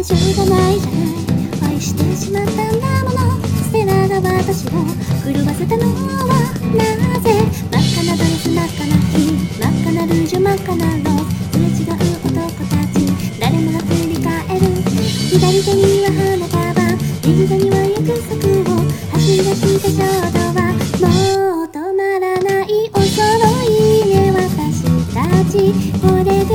しょうがないじゃない。愛してしまったんだもの。ステラが私を狂わせたのはなぜ。真っ赤なドレス、真っ赤な日、真っ赤なルージュ、真っ赤なローズ。すれ違う男たち、誰もが振り返る。左手には花束、右手には約束を。走り出した衝動はもう止まらない。お揃いね私たち。これで